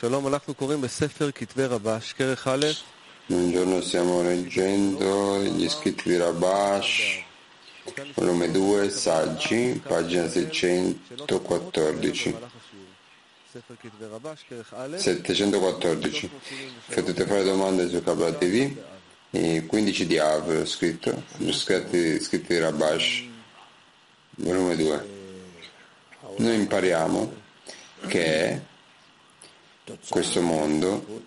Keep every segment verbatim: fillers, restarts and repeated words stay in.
Buongiorno, stiamo leggendo gli scritti di Rabash, volume due, Saggi, pagina seicentoquattordici. settecentoquattordici. Potete fare domande su Kabbalah T V. E quindici di Av, scritto, gli scritti, scritti di Rabash, volume due. Noi impariamo che questo mondo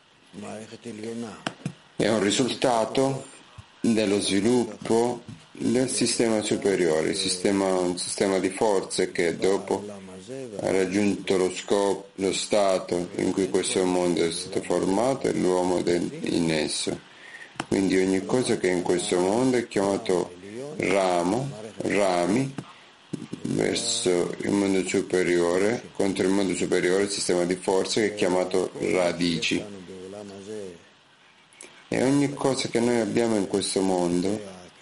è un risultato dello sviluppo del sistema superiore, il sistema, un sistema di forze che dopo ha raggiunto lo scopo, lo stato in cui questo mondo è stato formato e l'uomo in esso. Quindi ogni cosa che è in questo mondo è chiamato ramo, rami, verso il mondo superiore, contro il mondo superiore, il sistema di forze che è chiamato radici. E ogni cosa che noi abbiamo in questo mondo,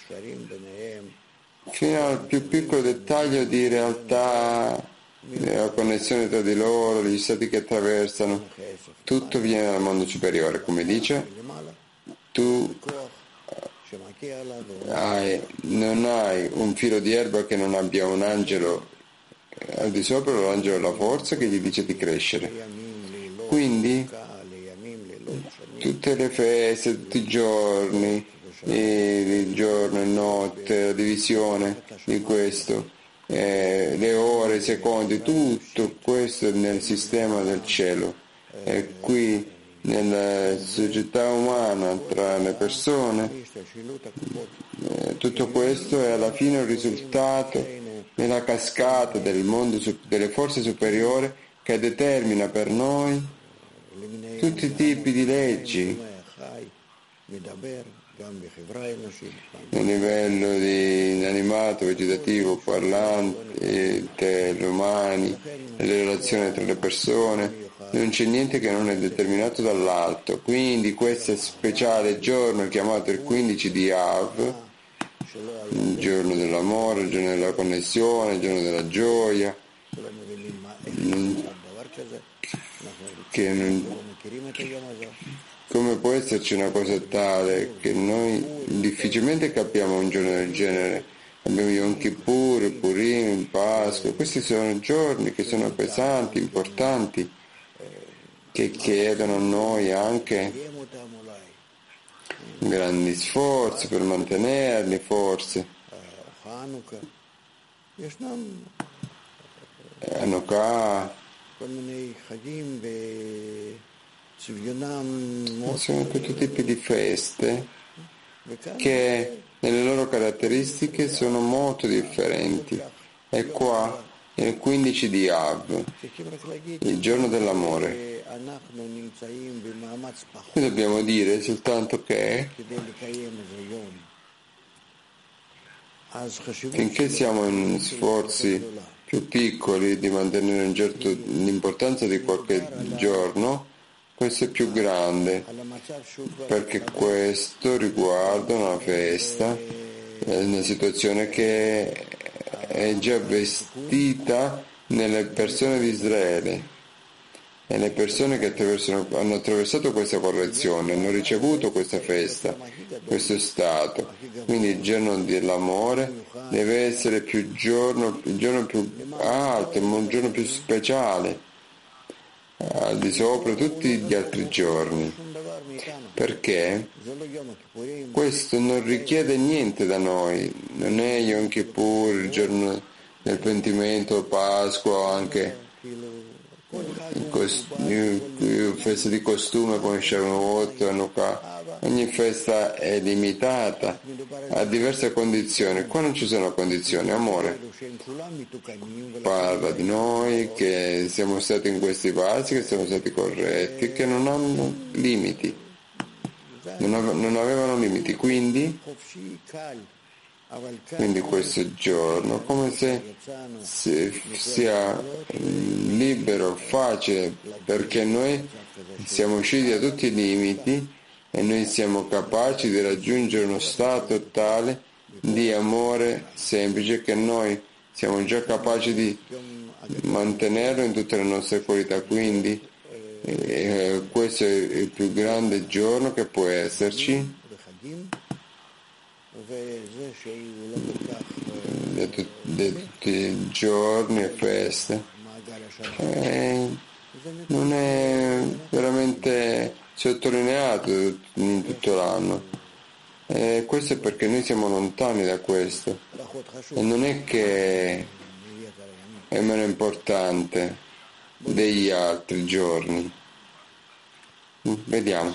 fino al più piccolo dettaglio di realtà, la connessione tra di loro, gli stati che attraversano, tutto viene dal mondo superiore. Come dice, tu hai, non hai un filo di erba che non abbia un angelo al di sopra, l'angelo della forza che gli dice di crescere. Quindi tutte le feste, tutti i giorni, il giorno e notte, la divisione di questo, eh, le ore, i secondi, tutto questo è nel sistema del cielo. E qui nella società umana, tra le persone, eh, tutto questo è alla fine un risultato della cascata del mondo, delle forze superiori che determina per noi tutti i tipi di leggi a livello di inanimato, vegetativo, parlante, gli umani, le relazioni tra le persone. Non c'è niente che non è determinato dall'alto. Quindi questo speciale giorno chiamato il quindici di Av, il giorno dell'amore, il giorno della connessione, il giorno della gioia, che non, come può esserci una cosa tale che noi difficilmente capiamo un giorno del genere? Abbiamo Yom Kippur, Purim, Pasqua, questi sono giorni che sono pesanti, importanti, che chiedono a noi anche grandi sforzi per mantenerli, forse. Hanukkah, sono tutti tipi di feste che nelle loro caratteristiche sono molto differenti. E qua il quindici di Av, il giorno dell'amore, noi dobbiamo dire soltanto che finché siamo in sforzi più piccoli di mantenere un certo, l'importanza di qualche giorno, questo è più grande, perché questo riguarda una festa, una situazione che è già vestita nelle persone di Israele, e le persone che hanno attraversato questa correzione hanno ricevuto questa festa, questo stato. Quindi il giorno dell'amore deve essere più giorno, il giorno più alto, un giorno più speciale, al di sopra tutti gli altri giorni, perché questo non richiede niente da noi. Non è Yom Kippur, il giorno del pentimento, Pasqua, anche festa di costume come Shavuot, Hanukkah. Ogni festa è limitata a diverse condizioni. Qua non ci sono condizioni, amore. Parla di noi che siamo stati in questi passi, che siamo stati corretti, che non hanno limiti, non, ave- non avevano limiti, quindi Quindi questo giorno, come se, se sia libero, facile, perché noi siamo usciti da tutti i limiti e noi siamo capaci di raggiungere uno stato tale di amore semplice che noi siamo già capaci di mantenerlo in tutte le nostre qualità. Quindi E questo è il più grande giorno che può esserci di tutti i giorni e feste. E non è veramente sottolineato in tutto l'anno. E questo è perché noi siamo lontani da questo. E non è che è meno importante degli altri giorni. Vediamo.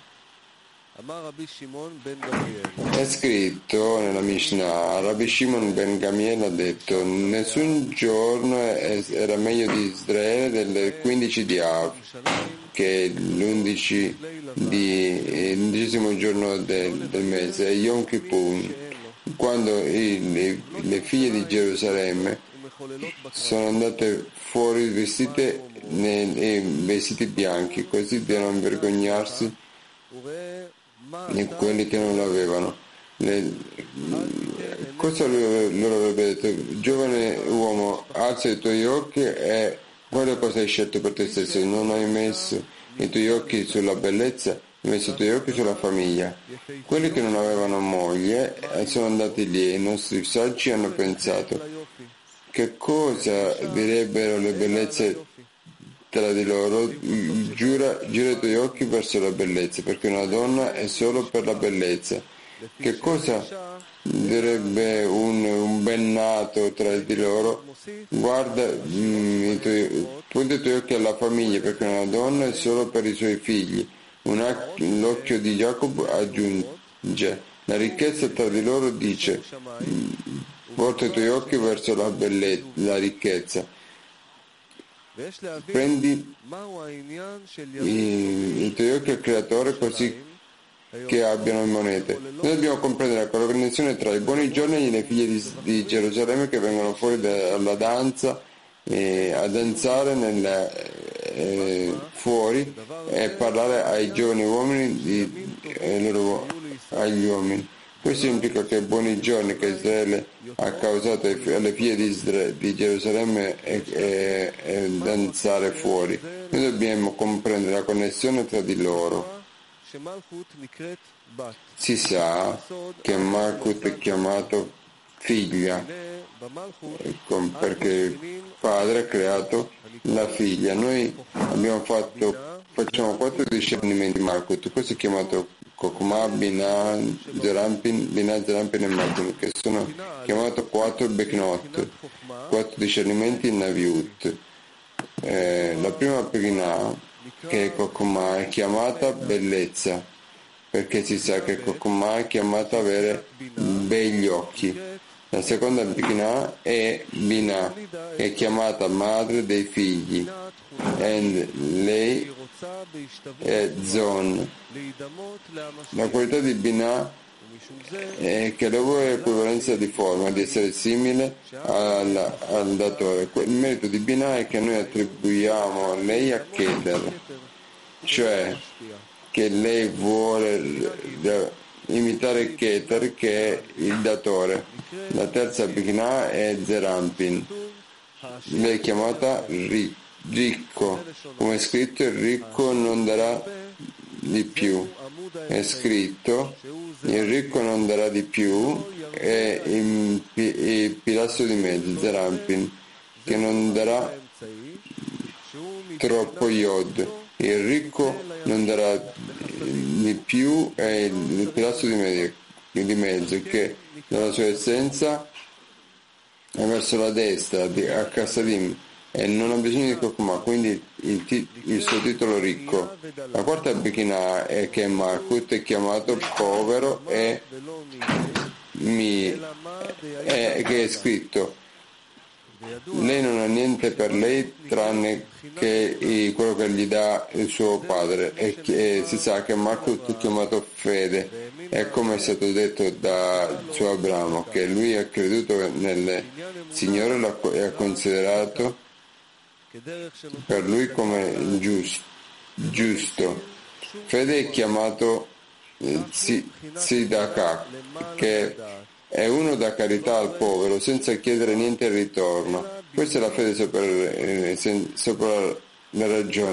È scritto nella Mishnah, Rabbi Shimon ben Gamiel ha detto: nessun giorno era meglio di Israele del quindici di Av, che è l'undici di, l'undicesimo giorno del, del mese, e Yom Kippur, quando il, le, le figlie di Gerusalemme sono andate fuori vestite nei vestiti bianchi, così da non vergognarsi di quelli che non l'avevano. Le, cosa loro avrebbe detto? Giovane uomo, alza i tuoi occhi e guarda cosa hai scelto per te stesso. Non hai messo i tuoi occhi sulla bellezza, hai messo i tuoi occhi sulla famiglia. Quelli che non avevano moglie sono andati lì e i nostri saggi hanno pensato: che cosa direbbero le bellezze tra di loro? Giura, gira i tuoi occhi verso la bellezza, perché una donna è solo per la bellezza. Che cosa direbbe un, un ben nato tra di loro? Guarda, mm, i tuoi, punta i tuoi occhi alla famiglia, perché una donna è solo per i suoi figli. Un, l'occhio di Jacob aggiunge: la ricchezza tra di loro dice: volta i tuoi occhi verso la bellezza, la ricchezza. Prendi i, i tuoi occhi al creatore così che abbiano monete. Noi dobbiamo comprendere la connessione tra i buoni giorni e le figlie di, di Gerusalemme che vengono fuori dalla danza eh, a danzare nel, eh, fuori e parlare ai giovani uomini di, eh, loro, agli uomini. Questo implica che i buoni giorni che Israele ha causato alle figlie di, Israele, di Gerusalemme e, e, e danzare fuori. Noi dobbiamo comprendere la connessione tra di loro. Si sa che Malkut è chiamato figlia, perché il padre ha creato la figlia. Noi abbiamo fatto, facciamo quattro discernimenti Malkut, questo è chiamato Kokma, Binah, Zerampin, Binah, Zerampin e Malkut, che sono chiamati quattro Beknot, quattro discernimenti in Naviut. Eh, la prima Binah, che è Kokma, è chiamata bellezza, perché si sa che Kokma è chiamata avere begli occhi. La seconda Binah è Binah, che è chiamata madre dei figli, e lei è Zon. La qualità di Binah è che lavora l'equivalenza di forma, di essere simile al, al datore. Il merito di Binah è che noi attribuiamo a lei a Keter, cioè che lei vuole imitare Keter, che è il datore. La terza Binah è Zerampin, lei è chiamata ricco, come è scritto: il ricco non darà di più. È scritto: il ricco non darà di più, e il, il pilastro di mezzo, Zerampin, che non darà troppo iod. Il ricco non darà di più, è il, il pilastro di mezzo, di mezzo, che dalla sua essenza è verso la destra, di, a Kassadim, e non ha bisogno di Kokma, quindi il, il suo titolo ricco. La quarta Bekinah è che Malkut è chiamato povero e mi, è, che è scritto: lei non ha niente per lei tranne che quello che gli dà il suo padre, e, che, e si sa che Malkut è chiamato fede, è come è stato detto da suo Abramo, che lui ha creduto nel Signore e ha considerato per lui come giusto. giusto. Fede è chiamato eh, Tzedakah, che è uno da carità al povero senza chiedere niente in ritorno. Questa è la fede sopra, eh, sen, sopra la ragione.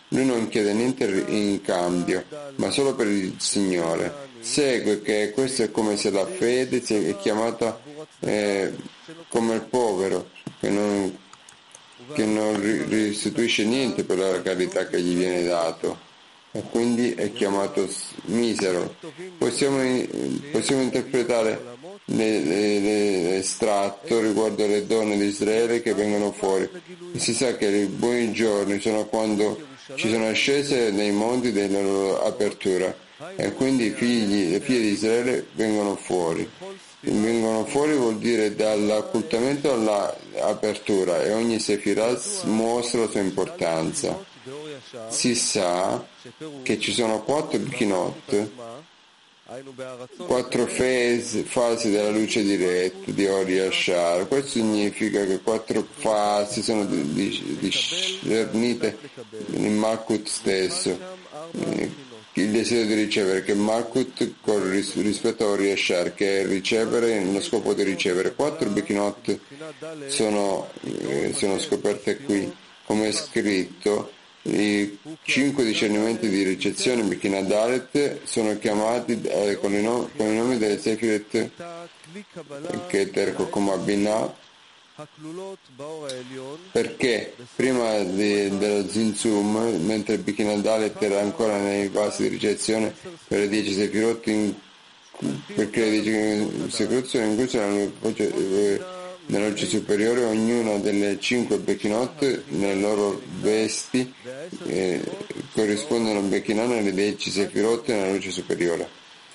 Lui non chiede niente in cambio, ma solo per il Signore. Segue che questo è come se la fede è chiamata eh, come il povero, che non, che non restituisce niente per la carità che gli viene dato, e quindi è chiamato misero. Possiamo, possiamo interpretare l'estratto riguardo alle donne di Israele che vengono fuori. E si sa che i buoni giorni sono quando ci sono ascese nei monti della loro apertura, e quindi i figli, le figlie di Israele vengono fuori. Vengono fuori vuol dire dall'occultamento all'apertura, e ogni Sefirat mostra la sua importanza. Si sa che ci sono quattro Bichinot, quattro fasi, fasi della luce diretta di Ori Ashar. Questo significa che quattro fasi sono discernite in Malkut stesso, il desiderio di ricevere, che Malkut con rispetto a Ori Ashar, che è ricevere nello scopo di ricevere. Quattro Bichinot sono, eh, sono scoperte qui, come è scritto. I cinque discernimenti di ricezione Bechina Dalet sono chiamati eh, con, i no, con i nomi delle Sefiret Keter Kokoma Binah, perché prima di, dello Zinzum, mentre Bechina Dalet era ancora nei vasi di ricezione per le dieci Sefirot, in, perché le dieci Sefirot sono incluse nella voce nella luce superiore, ognuna delle cinque Bechinot nelle loro vesti eh, corrispondono a Bechinah nelle dieci Sefirot nella luce superiore.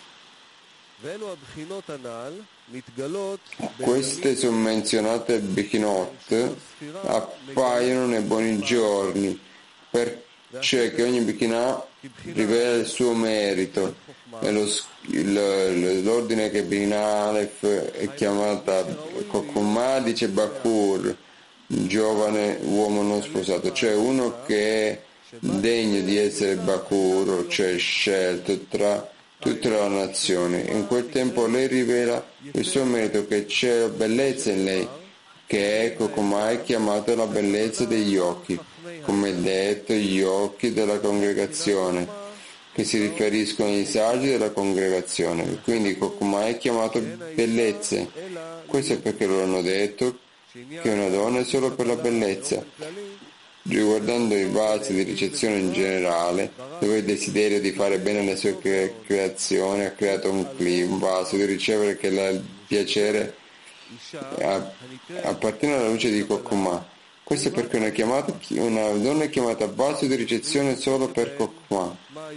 Queste sommenzionate Bechinot appaiono nei buoni giorni, perché che ogni Bechinah rivela il suo merito, e lo, il, l'ordine che Binah Aleph è chiamata Kokumah dice Bakur, giovane uomo non sposato, cioè uno che è degno di essere Bakur, cioè scelto tra tutte le nazioni. In quel tempo lei rivela il suo merito, che c'è bellezza in lei, che è Kokumah è chiamata la bellezza degli occhi, come detto gli occhi della congregazione, che si riferiscono ai saggi della congregazione. Quindi Kokumah è chiamato bellezze. Questo è perché loro hanno detto che una donna è solo per la bellezza. Riguardando i vasi di ricezione in generale, dove il desiderio di fare bene alle sue cre- creazioni ha creato un clima, un vaso di ricevere che la, il piacere a, appartiene alla luce di Kokumah. Questo è perché una, chiamata, una donna è chiamata vaso di ricezione solo per Kokumah.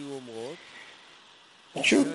Ciò,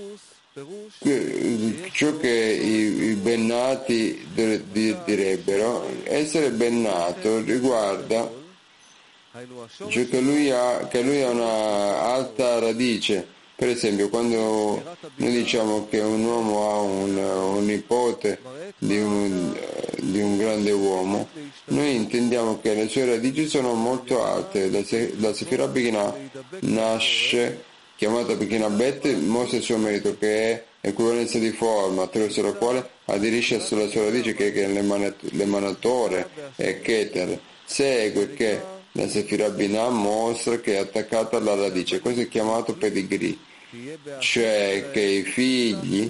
ciò che i, i bennati direbbero, essere bennato riguarda cioè che lui ha, che lui ha una alta radice. Per esempio, quando noi diciamo che un uomo ha un, un nipote di un, di un grande uomo, noi intendiamo che le sue radici sono molto alte. La, la Sefirah Bechina nasce, chiamata Bechina Bet, mostra il suo merito, che è equivalenza di forma, attraverso la quale aderisce sulla sua radice, che è l'emanatore e Keter. Segue che la Sefirah Binah mostra che è attaccata alla radice. Questo è chiamato pedigree, cioè che i figli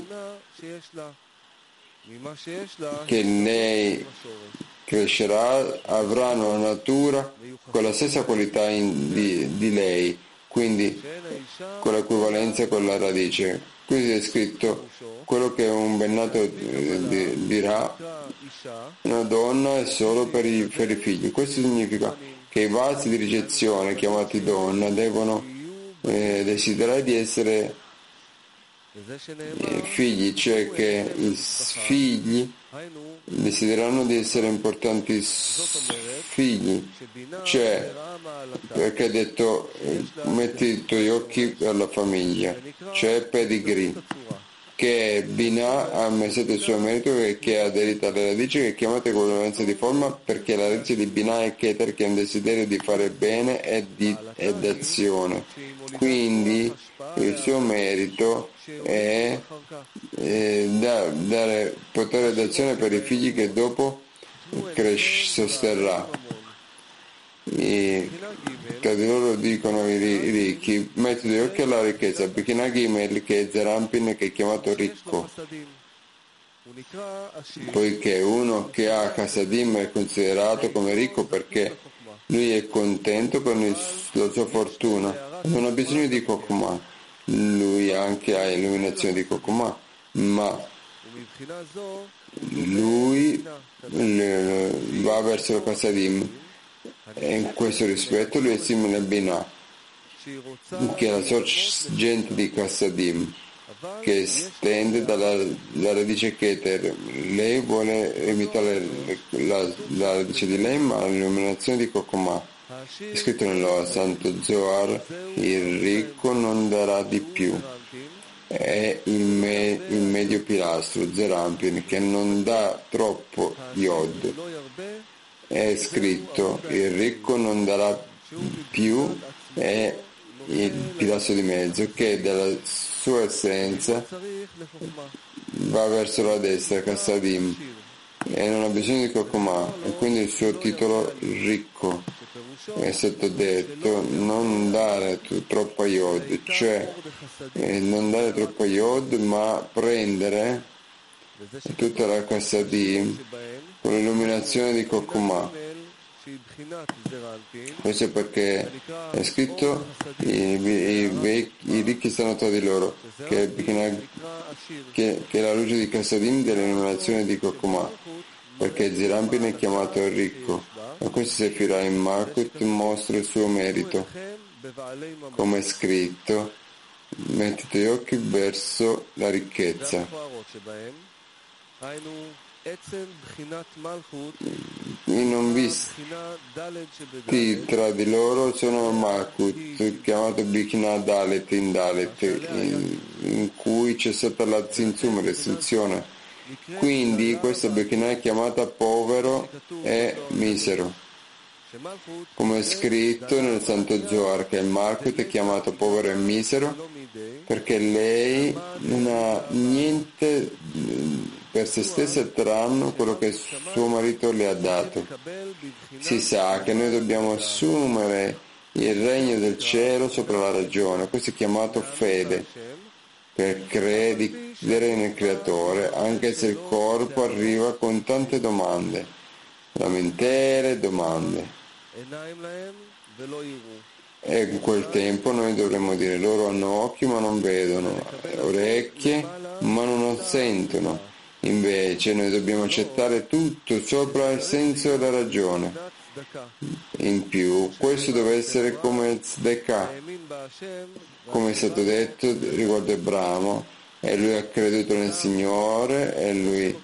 che lei crescerà avranno una natura con la stessa qualità in, di, di lei, quindi con l'equivalenza con la radice. Qui è scritto quello che un bennato eh, dirà: una donna è solo per i, per i figli. Questo significa che i vasi di ricezione chiamati donna devono eh, desiderare di essere eh, figli, cioè che i figli desidereranno di essere importanti figli, cioè perché ha detto eh, metti i tuoi occhi alla famiglia, cioè pedigree, che Binah ha ammesso il suo merito e che ha aderito alle radici, che è chiamata equivalenza di forma, perché la radice di Binah è Keter, che ha un desiderio di fare bene e di ed azione. Quindi il suo merito è, è da, dare potere d'azione per i figli che dopo cres- sosterrà. E tra di loro dicono i, i ricchi, mettete gli occhi alla ricchezza, Bechina Gimel, che è Zerampin, che è chiamato ricco, poiché uno che ha Chassadim è considerato come ricco perché lui è contento con il, la sua fortuna, non ha bisogno di Kokuma, lui anche ha illuminazione di Kokuma, ma lui va verso il Chassadim e in questo rispetto lui è simile a Binah, che è la sorgente di Chassadim, che estende dalla, dalla radice Keter. Lei vuole imitare la, la radice di lei, ma l'illuminazione di Kokoma. È scritto nello Santo Zohar, il ricco non darà di più. È il, me, il medio pilastro, Zerampin, che non dà troppo Yod. È scritto, il ricco non darà più, è il pilastro di mezzo, che dalla sua essenza va verso la destra, Chassadim, e non ha bisogno di Kokuma, e quindi il suo titolo ricco. È stato detto non dare troppo Yod, cioè eh, non dare troppo Yod, ma prendere tutta la Chassadim con l'illuminazione di Kokuma. Questo è perché è scritto i, i, i ricchi stanno tra di loro, che, che, che è la luce di Chassadim dell'illuminazione di Kokuma, perché Zerampin è chiamato il ricco, ma questo Sefirah in Malkut mostra il suo merito, come è scritto, mettete gli occhi verso la ricchezza. I non visti tra di loro sono Malkut, chiamato Bikina Dalet in Dalet, in, in cui c'è stata la Zinzum, l'estinzione. Quindi questa Bikina è chiamata povero e misero, come è scritto nel Santo Zohar, che il Malkut è chiamato povero e misero perché lei non ha niente per se stessa tranne quello che suo marito le ha dato. Si sa che noi dobbiamo assumere il regno del cielo sopra la ragione, questo è chiamato fede, per credere nel Creatore, anche se il corpo arriva con tante domande, lamentere domande. E in quel tempo noi dovremmo dire, loro hanno occhi ma non vedono, orecchie ma non sentono. Invece noi dobbiamo accettare tutto sopra il senso e la ragione. In più, questo deve essere come il Tzedekah, come è stato detto riguardo Abramo, e lui ha creduto nel Signore e lui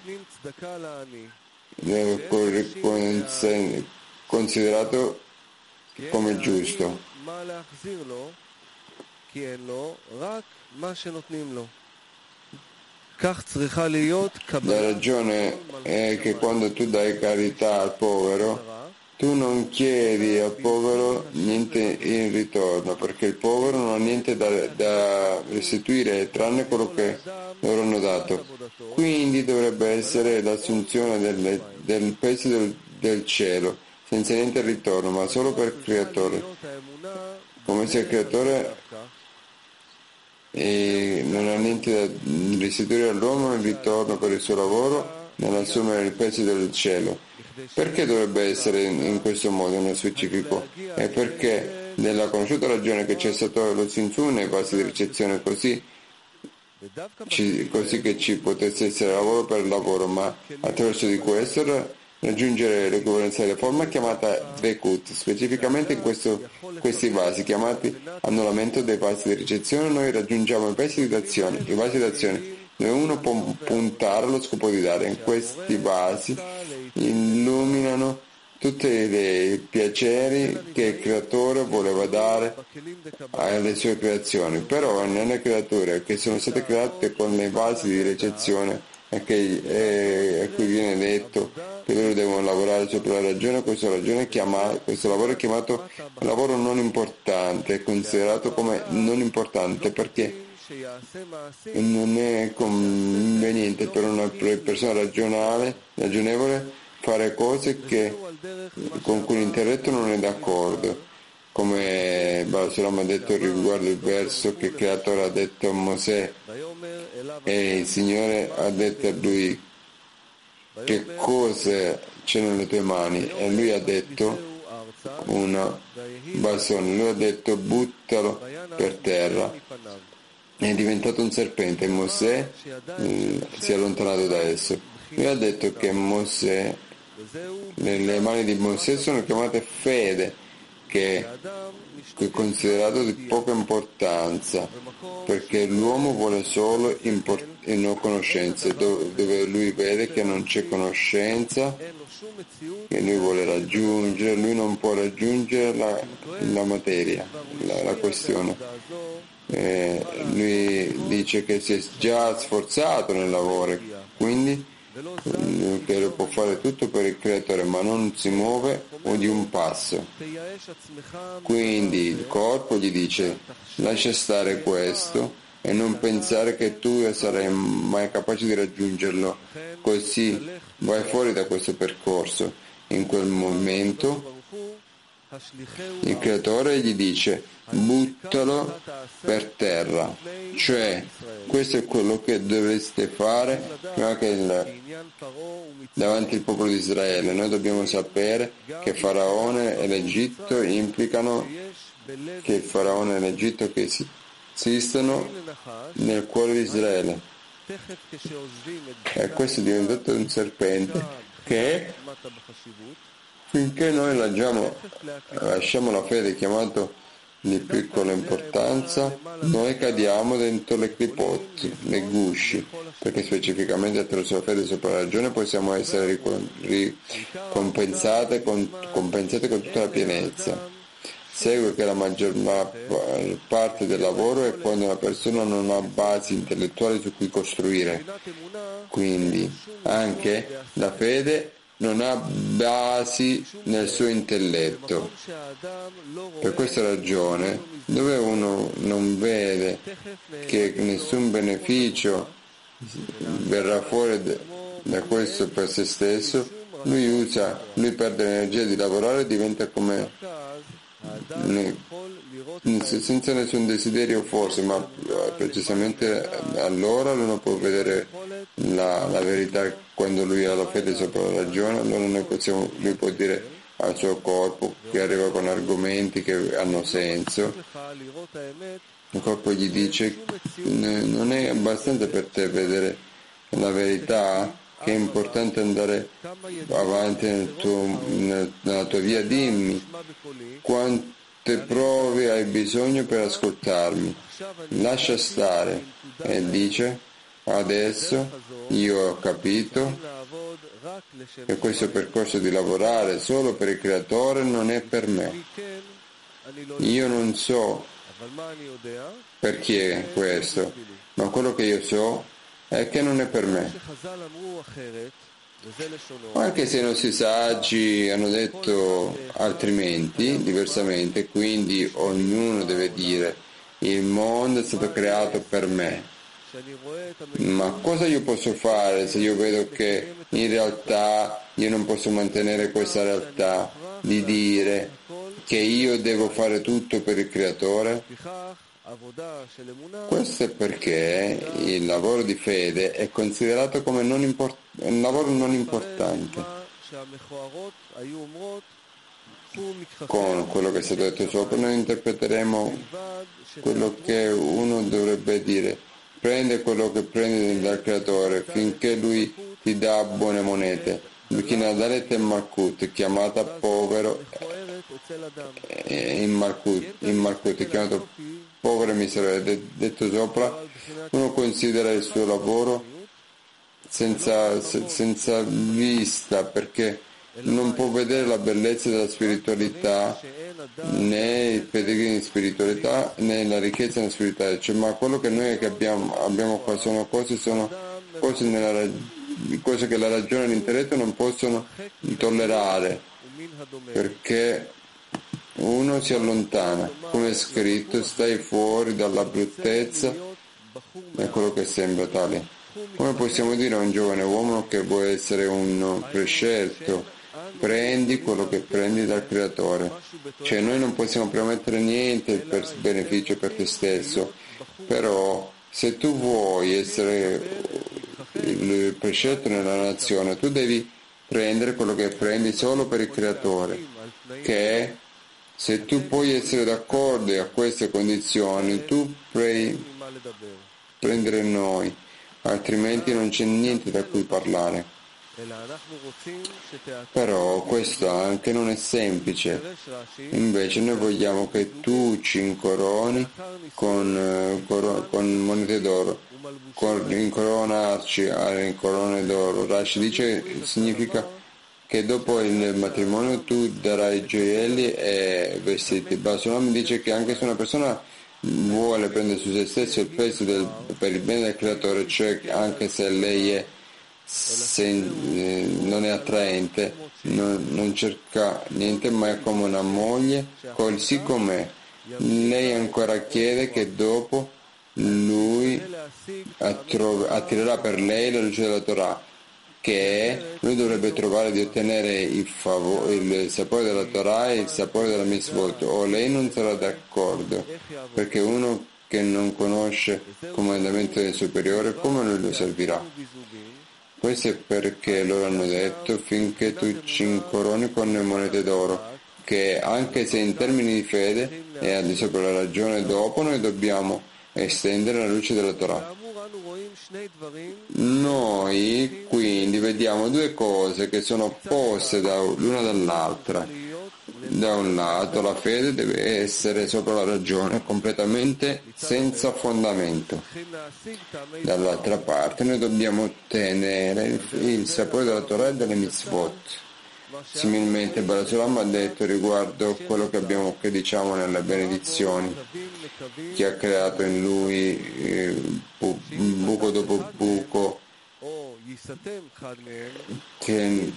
è considerato come giusto. La ragione è che quando tu dai carità al povero, tu non chiedi al povero niente in ritorno, perché il povero non ha niente da, da restituire tranne quello che loro hanno dato. Quindi dovrebbe essere l'assunzione del, del peso del, del cielo, senza niente in ritorno, ma solo per il Creatore. Come se il Creatore e non ha niente da restituire all'uomo in ritorno per il suo lavoro nell'assumere il peso del cielo. Perché dovrebbe essere in, in questo modo nello specifico? È perché nella conosciuta ragione che c'è stato lo Zinzun nei passi di ricezione così, ci, così che ci potesse essere lavoro per lavoro, ma attraverso di questo raggiungere l'equivalenza della forma chiamata Dvekut, specificamente in questo, questi vasi chiamati annullamento dei vasi di ricezione. Noi raggiungiamo i vasi d'azione, i vasi d'azione dove uno può puntare allo scopo di dare. In questi vasi illuminano tutti i piaceri che il creatore voleva dare alle sue creazioni, però nelle creature che sono state create con i vasi di ricezione e che, eh, a cui viene detto che loro devono lavorare sopra la ragione, questa ragione è chiamata, questo lavoro è chiamato lavoro non importante, è considerato come non importante perché non è conveniente per una persona ragionale, ragionevole fare cose che, con cui l'intelletto non è d'accordo. come Balasolam ha detto riguardo il verso che il Creatore ha detto a Mosè e il Signore ha detto a lui che cosa c'è nelle tue mani, e lui ha detto una basone, lui ha detto buttalo per terra, è diventato un serpente e Mosè mh, si è allontanato da esso. Lui ha detto che Mosè, le mani di Mosè sono chiamate fede, che è considerato di poca importanza, perché l'uomo vuole solo import- non conoscenze, dove, dove lui vede che non c'è conoscenza, che lui vuole raggiungere, lui non può raggiungere la, la materia, la, la questione. Eh, lui dice che si è già sforzato nel lavoro, quindi che lo può fare tutto per il Creatore, ma non si muove o di un passo. Quindi il corpo gli dice lascia stare questo e non pensare che tu sarai mai capace di raggiungerlo, così vai fuori da questo percorso. In quel momento il Creatore gli dice buttalo per terra, cioè questo è quello che dovreste fare prima che il, davanti al popolo di Israele. Noi dobbiamo sapere che Faraone e l'Egitto implicano che il Faraone e l'Egitto che esistono nel cuore di Israele, e questo è diventato un serpente che finché noi lasciamo, lasciamo la fede chiamato di piccola importanza, noi cadiamo dentro le clipot, le gusci, perché specificamente attraverso la fede sopra la ragione possiamo essere ricompensate con, compensate con tutta la pienezza. Segue che la maggior parte del lavoro è quando una persona non ha basi intellettuali su cui costruire, quindi anche la fede non ha basi nel suo intelletto. Per questa ragione, dove uno non vede che nessun beneficio verrà fuori da questo per se stesso, lui usa, lui perde l'energia di lavorare e diventa come senza nessun desiderio forse, ma precisamente allora uno può vedere la, la verità quando lui ha la fede sopra la ragione. Allora noi possiamo, lui può dire al suo corpo, che arriva con argomenti che hanno senso, il corpo gli dice non è abbastanza per te vedere la verità, che è importante andare avanti nel tuo, nella tua via, dimmi quante prove hai bisogno per ascoltarmi, lascia stare. E dice adesso io ho capito che questo percorso di lavorare solo per il Creatore non è per me. Io non so per chi è questo, ma quello che io so è che non è per me. Anche se i nostri saggi hanno detto altrimenti, diversamente, quindi ognuno deve dire il mondo è stato creato per me. Ma cosa io posso fare se io vedo che in realtà io non posso mantenere questa realtà di dire che io devo fare tutto per il Creatore? Questo è perché il lavoro di fede è considerato come non import- un lavoro non importante. Con quello che è stato detto sopra noi interpreteremo quello che uno dovrebbe dire: prende quello che prendi dal Creatore finché lui ti dà buone monete. Bichinadalet e Malkut, chiamata povero in Malkut, in Malkut chiamato povero e miserevole. Detto sopra, uno considera il suo lavoro senza, senza vista, perché non può vedere la bellezza della spiritualità, né il pedigree di spiritualità, né la ricchezza della spiritualità. Cioè, ma quello che noi che abbiamo, abbiamo qua sono cose, sono cose, nella, cose che la ragione e l'intelletto non possono tollerare, perché uno si allontana, come è scritto, stai fuori dalla bruttezza, è quello che sembra tale. Come possiamo dire a un giovane uomo che vuole essere un prescelto prendi quello che prendi dal creatore. Cioè noi non possiamo promettere niente per beneficio per te stesso, però se tu vuoi essere il prescelto nella nazione, tu devi prendere quello che prendi solo per il creatore, che è, se tu puoi essere d'accordo a queste condizioni, tu puoi prendere noi, altrimenti non c'è niente da cui parlare. Però questo anche non è semplice. Invece noi vogliamo che tu ci incoroni con, coro, con monete d'oro, con incoronarci in corone d'oro. Rashi dice, significa che dopo il matrimonio tu darai gioielli e vestiti. Basulam dice che anche se una persona vuole prendere su se stesso il peso del, per il bene del creatore, cioè anche se lei è se eh, non è attraente, non, non cerca niente mai come una moglie, così com'è. Lei ancora chiede che dopo lui attrov- attirerà per lei la luce della Torah, che lui dovrebbe trovare di ottenere il, favore, il sapore della Torah e il sapore della mitzvot, o lei non sarà d'accordo, perché uno che non conosce il comandamento del superiore, come lui lo servirà? Questo è perché loro hanno detto finché tu ci incoroni con le monete d'oro, che anche se in termini di fede è al di sopra la ragione, dopo noi dobbiamo estendere la luce della Torah. Noi quindi vediamo due cose che sono opposte da l'una dall'altra. Da un lato la fede deve essere sopra la ragione, completamente senza fondamento. Dall'altra parte noi dobbiamo ottenere il, il sapore della Torah e delle mitzvot. Similmente Barasulam ha detto riguardo quello che, abbiamo, che diciamo nelle benedizioni, che ha creato in lui eh, bu, buco dopo buco, che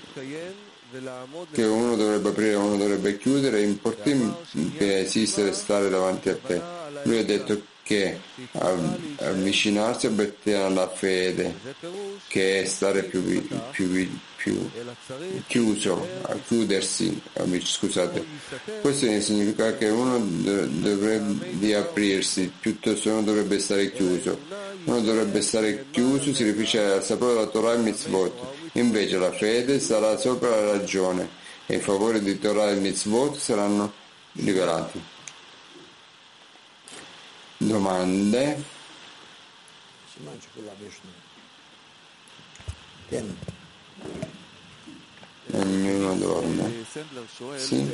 che uno dovrebbe aprire, uno dovrebbe chiudere, è importante esistere e stare davanti a te. Lui ha detto che avvicinarsi alla fede, che è stare più, più, più chiuso, a chiudersi, scusate. Questo significa che uno dovrebbe aprirsi, piuttosto uno dovrebbe stare chiuso. Uno dovrebbe stare chiuso, si riferisce al sapore della Torah e mitzvot. Invece la fede sarà sopra la ragione e in favore di Torah e mitzvot saranno rivelati. Domande? Ognuno dorme. Sì.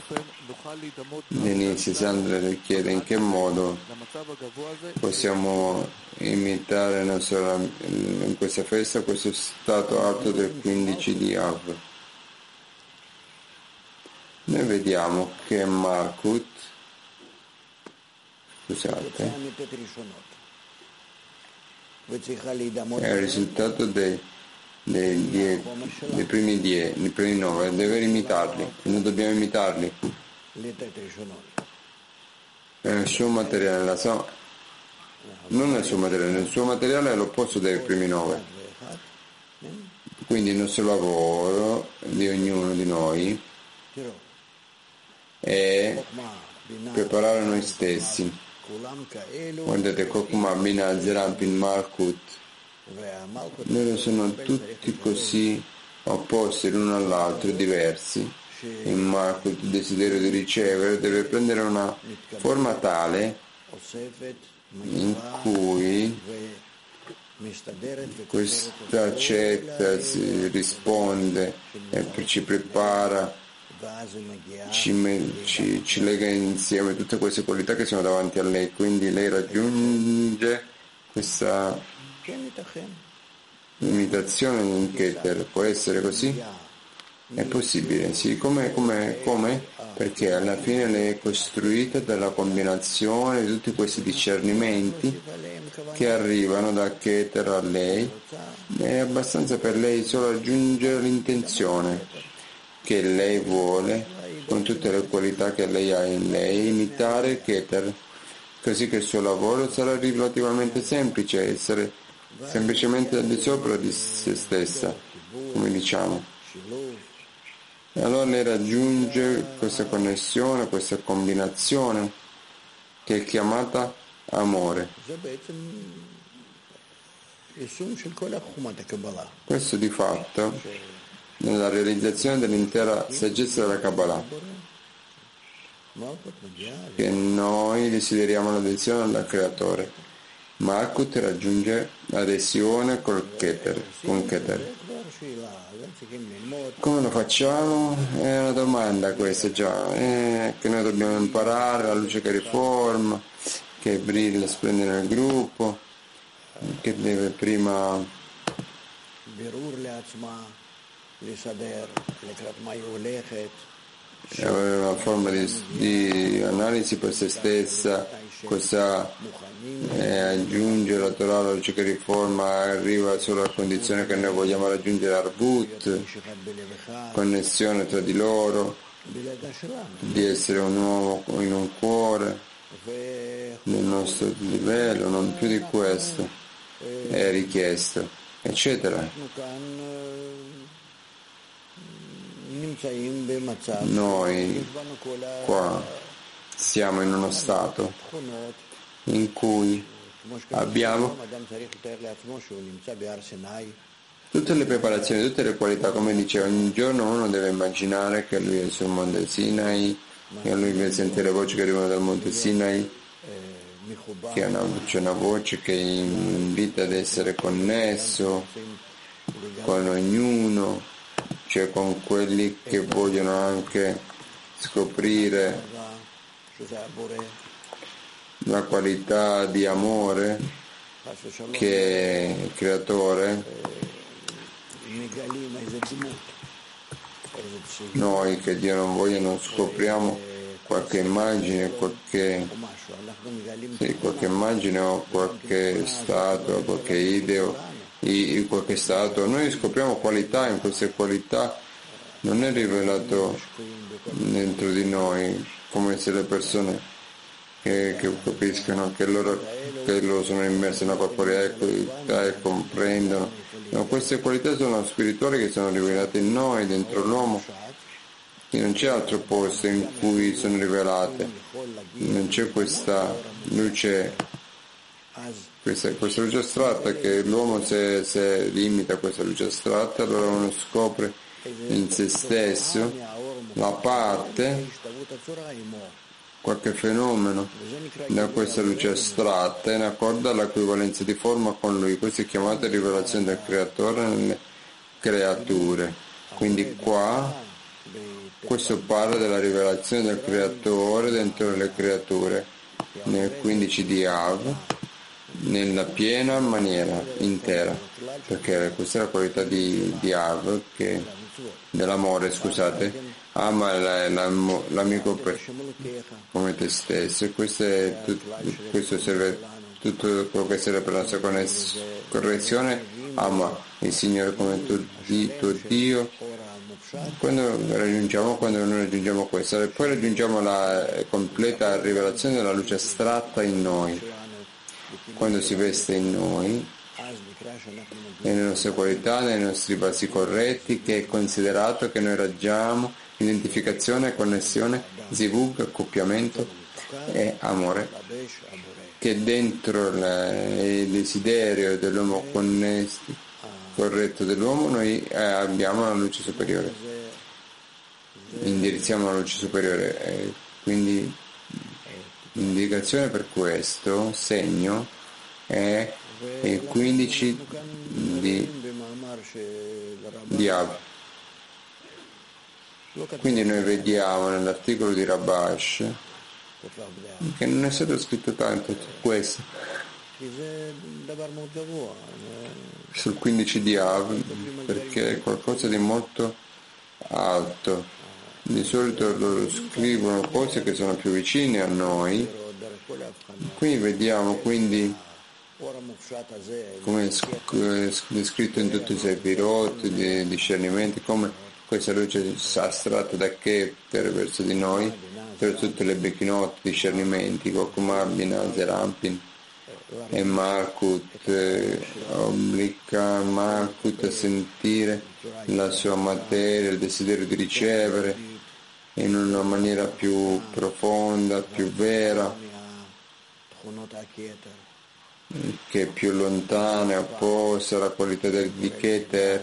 Denise Sandler chiede in che modo possiamo imitare nostra, in questa festa questo stato alto del quindici di Av. Noi vediamo che Malkut, scusate, è il risultato dei Dei, dei, dei primi dieci, dei primi nove, deve imitarli, noi dobbiamo imitarli nel suo materiale, la sua, non nel suo materiale, nel suo materiale è l'opposto dei primi nove, quindi il nostro lavoro di ognuno di noi è preparare noi stessi. Guardate, Kokuma Bina Zerampin Malkut, loro sono tutti così opposti l'uno all'altro, diversi. Il Malkut, il desiderio di ricevere, deve prendere una forma tale in cui questa accetta, si risponde, e ci prepara, ci, ci, ci lega insieme tutte queste qualità che sono davanti a lei, quindi lei raggiunge questa limitazione in Keter. Può essere così? È possibile, sì. Come, come, come? Perché alla fine lei è costruita dalla combinazione di tutti questi discernimenti che arrivano da Keter a lei. È abbastanza per lei solo aggiungere l'intenzione che lei vuole, con tutte le qualità che lei ha in lei, imitare Keter, così che il suo lavoro sarà relativamente semplice, essere semplicemente al di sopra di se stessa, come diciamo. E allora lei raggiunge questa connessione, questa combinazione che è chiamata amore. Questo di fatto nella realizzazione dell'intera saggezza della Kabbalah, che noi desideriamo l'adesione al Creatore. Malkut raggiunge l'adesione col Keter, con Keter. Come lo facciamo? È una domanda questa già, eh, che noi dobbiamo imparare, la luce che riforma, che brilla, splende nel gruppo, che deve prima avere una forma di, di analisi per se stessa, cosa eh, aggiunge la Torah, la luce che riforma, arriva solo alla condizione che noi vogliamo raggiungere Arbut, connessione tra di loro, di essere un uomo in un cuore, nel nostro livello, non più di questo è richiesto, eccetera. Noi qua siamo in uno stato in cui abbiamo tutte le preparazioni, tutte le qualità, come dicevo, ogni giorno uno deve immaginare che lui è sul monte Sinai, che lui deve sentire voci che arrivano dal monte Sinai, che una, c'è una voce che invita ad essere connesso con ognuno, cioè con quelli che vogliono anche scoprire la qualità di amore che è il Creatore. Noi che Dio non voglia non scopriamo qualche immagine, qualche, sì, qualche immagine o qualche statua, qualche ideo, i, qualche statua. Noi scopriamo qualità, in queste qualità non è rivelato dentro di noi, come se le persone che, che capiscono che loro, che loro sono immersi nella corporeità e comprendono. No, queste qualità sono spirituali che sono rivelate in noi, dentro l'uomo, e non c'è altro posto in cui sono rivelate, non c'è questa luce, questa, questa luce astratta, che l'uomo se, se limita a questa luce astratta, allora uno scopre in se stesso la parte, qualche fenomeno da questa luce astratta in accordo all'equivalenza di forma con lui. Questa è chiamata rivelazione del Creatore nelle creature. Quindi qua questo parla della rivelazione del Creatore dentro le creature nel quindici di Av, nella piena maniera intera, perché questa è la qualità di, di Av, che, dell'amore, scusate, ama l'amico per, come te stesso, e questo, è tut, questo serve tutto quello che serve per la nostra correzione. Ama il Signore come tuo, tuo Dio. Quando raggiungiamo, quando noi raggiungiamo questo, e poi raggiungiamo la completa rivelazione della luce astratta in noi, quando si veste in noi, nelle nostre qualità, nei nostri vasi corretti, che è considerato che noi raggiamo identificazione, connessione, zivug, accoppiamento e amore, che dentro il desiderio dell'uomo connesso, corretto dell'uomo, noi eh, abbiamo la luce superiore, indirizziamo la luce superiore, eh, quindi l'indicazione per questo segno è il quindici di, di Av. Quindi noi vediamo nell'articolo di Rabash che non è stato scritto tanto su questo, sul quindici di Av, perché è qualcosa di molto alto. Di solito loro scrivono cose che sono più vicine a noi. Qui vediamo quindi come è descritto in tutti i Sefirot, di discernimenti, come questa luce astratta da Keter verso di noi, per tutte le Bechinot, discernimenti, Kokumar, Binah, Zerampin, e Malkut eh, obbliga Malkut a sentire la sua materia, il desiderio di ricevere in una maniera più profonda, più vera, che è più lontana e opposta alla qualità del, di Keter,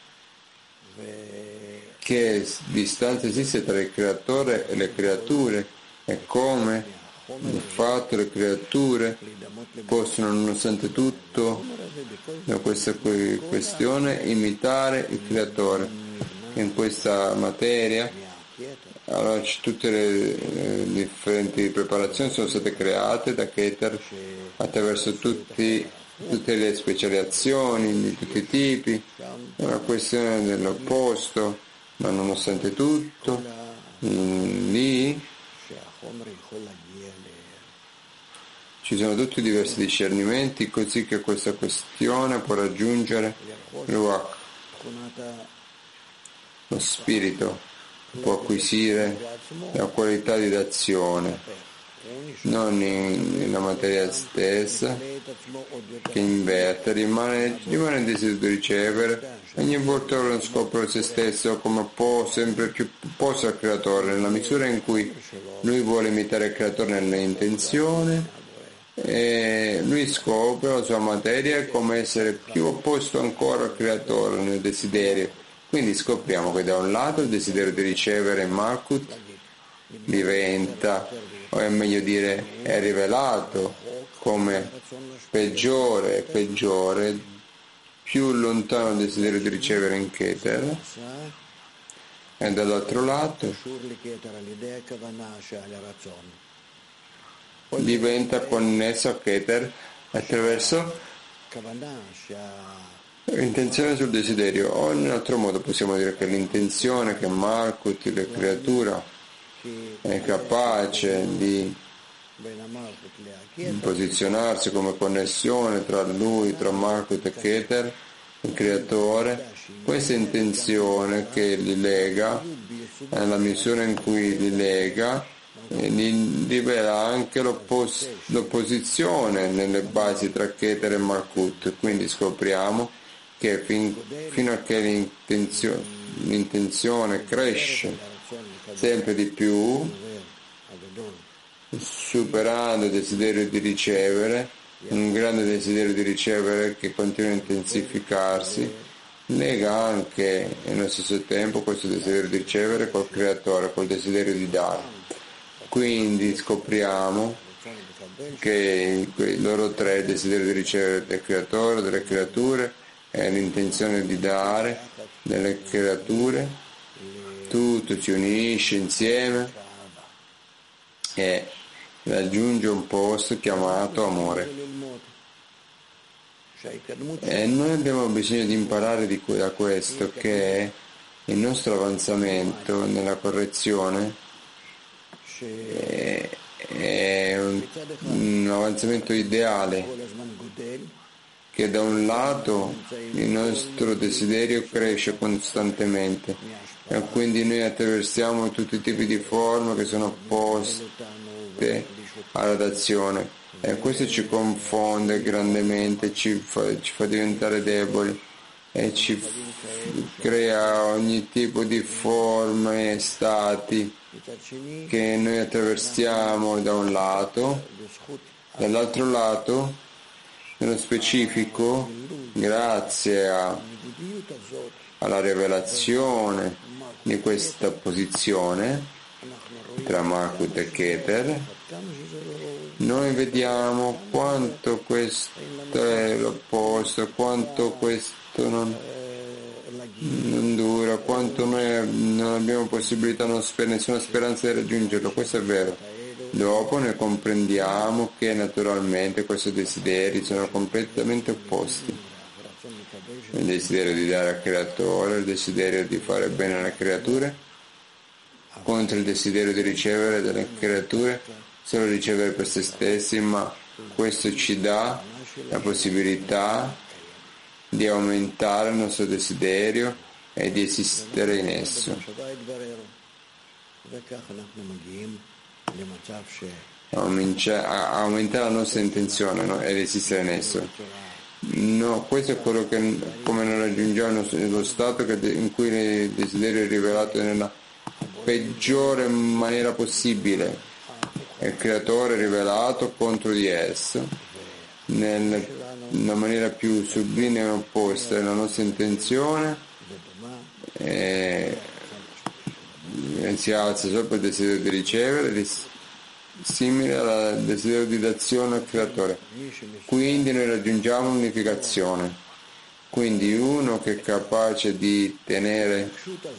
che distanza esiste tra il creatore e le creature e come il fatto che le creature possono, nonostante tutto, da questa questione, imitare il creatore. In questa materia, allora, tutte le, le differenti preparazioni sono state create da Keter attraverso tutti, tutte le specializzazioni di tutti i tipi, è una questione dell'opposto, ma nonostante tutto, in, lì ci sono tutti i diversi discernimenti, così che questa questione può raggiungere Ruach, lo spirito, può acquisire la qualità di d'azione, non in, nella materia stessa, che inverte, rimane, rimane il desiderio di ricevere, ogni volta lo scopre se stesso come può, sempre più posso al creatore, nella misura in cui lui vuole imitare il creatore nell'intenzione, e lui scopre la sua materia come essere più opposto ancora al creatore nel desiderio. Quindi scopriamo che da un lato il desiderio di ricevere Malkut diventa, o è meglio dire è rivelato come peggiore e peggiore, più lontano il desiderio di ricevere in Keter, e dall'altro lato diventa connesso a Keter attraverso l'intenzione sul desiderio, o in un altro modo possiamo dire che l'intenzione che Malkut, la creatura, è capace di posizionarsi come connessione tra lui, tra Malkut e Keter, il creatore, questa intenzione che li lega, nella misura in cui li lega, li rivela anche l'appos- l'opposizione nelle basi tra Keter e Malkut. Quindi scopriamo che fin, fino a che l'intenzio- l'intenzione cresce sempre di più, superando il desiderio di ricevere, un grande desiderio di ricevere che continua a intensificarsi, lega anche nello stesso tempo questo desiderio di ricevere col creatore, col desiderio di dare. Quindi scopriamo che i loro tre, il desiderio di ricevere del creatore, delle creature, e l'intenzione di dare delle creature, tutto si unisce insieme e raggiunge un posto chiamato amore. E noi abbiamo bisogno di imparare di, da questo, che il nostro avanzamento nella correzione è, è un, un avanzamento ideale, che da un lato il nostro desiderio cresce costantemente e quindi noi attraversiamo tutti i tipi di forme che sono opposte alla d'azione, e questo ci confonde grandemente, ci fa, ci fa diventare deboli e ci f- crea ogni tipo di forme e stati che noi attraversiamo da un lato, dall'altro lato nello specifico, grazie a, alla rivelazione di questa posizione tra Malkut e Keter, noi vediamo quanto questo è l'opposto, quanto questo non, non dura, quanto noi non abbiamo possibilità, non sper- nessuna speranza di raggiungerlo. Questo è vero. Dopo ne comprendiamo che naturalmente questi desideri sono completamente opposti. Il desiderio di dare al creatore, il desiderio di fare bene alle creature, contro il desiderio di ricevere dalle creature, solo ricevere per se stessi, ma questo ci dà la possibilità di aumentare il nostro desiderio e di esistere in esso. aumentare la nostra intenzione, no? Ed esistere in esso. No, questo è quello che come noi raggiungiamo lo stato che in cui il desiderio è rivelato nella peggiore maniera possibile, è il creatore rivelato contro di esso, nella maniera più sublime e opposta, la nostra intenzione e, e si alza sopra il desiderio di ricevere, simile al desiderio di dazione al creatore. Quindi noi raggiungiamo l'unificazione. Quindi uno che è capace di tenere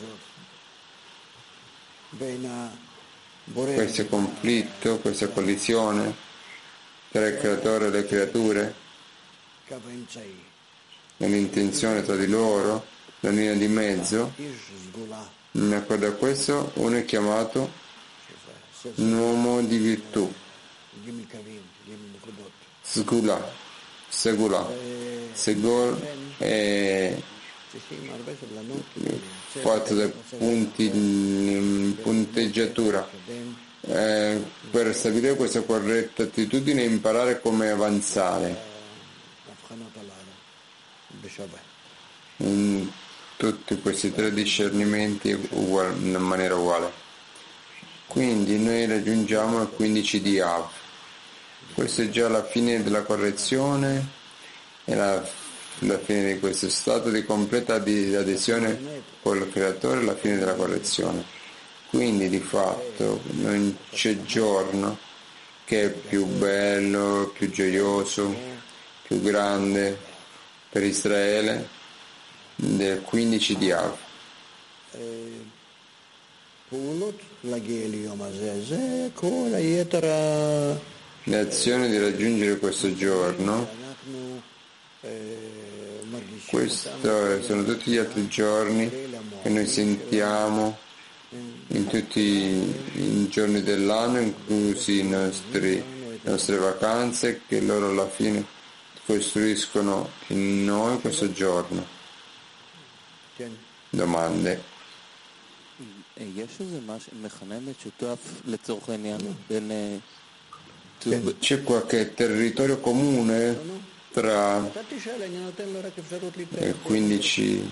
questo conflitto, questa collisione tra il creatore e le creature, nell'intenzione tra di loro, la linea di mezzo, in accordo a questo uno è chiamato un uomo di virtù, Sgula, Segula, Segol è fatto da punti in punteggiatura eh, per stabilire questa corretta attitudine e imparare come avanzare in tutti questi tre discernimenti uguali, in maniera uguale. Quindi noi raggiungiamo il quindici di Av. Questo è già la fine della correzione e la, la fine di questo stato di completa adesione col creatore, la fine della correzione. Quindi di fatto non c'è giorno che è più bello, più gioioso, più grande per Israele del quindici di Av. Le azioni di raggiungere questo giorno, questi sono tutti gli altri giorni che noi sentiamo in tutti i giorni dell'anno, inclusi i nostri, le nostre vacanze, che loro alla fine costruiscono in noi questo giorno. Domande? C'è qualche territorio comune tra il quindici?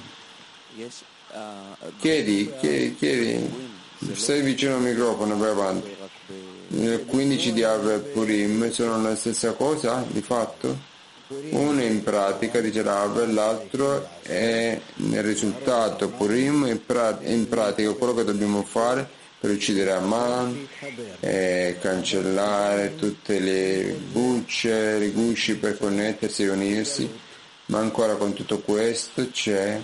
Chiedi, chiedi, chiedi, stai vicino al microfono, vai avanti. Il quindici di Av e Purim sono la stessa cosa di fatto? Uno è in pratica, dice Rav, e l'altro è nel risultato. Purim è in pratica quello che dobbiamo fare per uccidere Aman e cancellare tutte le bucce, rigusci per connettersi e unirsi, ma ancora con tutto questo c'è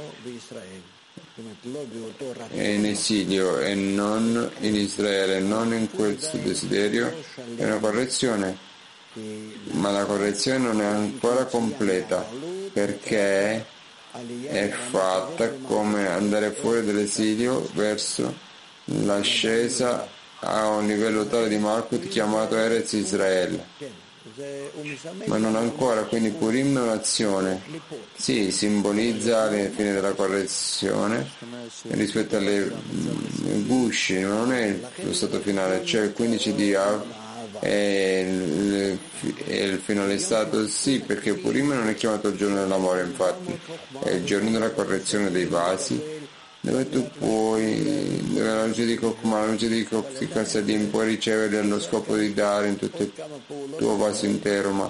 è in esilio e non in Israele, non in questo desiderio, è una correzione. Ma la correzione non è ancora completa perché è fatta come andare fuori dall'esilio verso l'ascesa a un livello tale di Malkut chiamato Eretz Israele, ma non ancora. Quindi Purim è un'azione, sì, simbolizza la fine della correzione rispetto alle gusci, ma non è lo stato finale, cioè il quindici di Av e il, il finale stato, sì, perché Purim non è chiamato il giorno dell'amore, infatti è il giorno della correzione dei vasi, dove tu puoi, dove la luce di Kokma, la luce di Koksadim puoi ricevere allo scopo di dare in tutto il tuo vaso intero, ma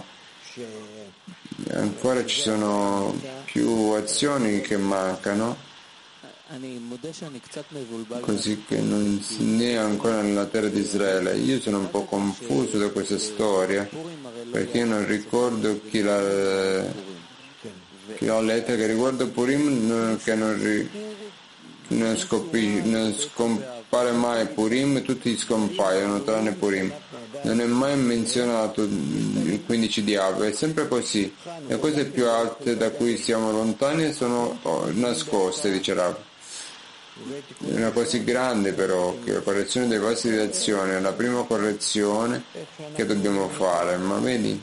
ancora ci sono più azioni che mancano, così che non si è ancora nella terra di Israele. Io sono un po' confuso da questa storia perché io non ricordo chi l'ha, chi l'ha letta, che riguarda Purim che non, ri, non, scopi, non scompare mai Purim, tutti scompaiono tranne Purim. Non è mai menzionato il quindici di Av, è sempre così. Le cose più alte da cui siamo lontani sono nascoste, dice Rav. È una così grande però che la correzione dei vasi di azione è la prima correzione che dobbiamo fare, ma vedi,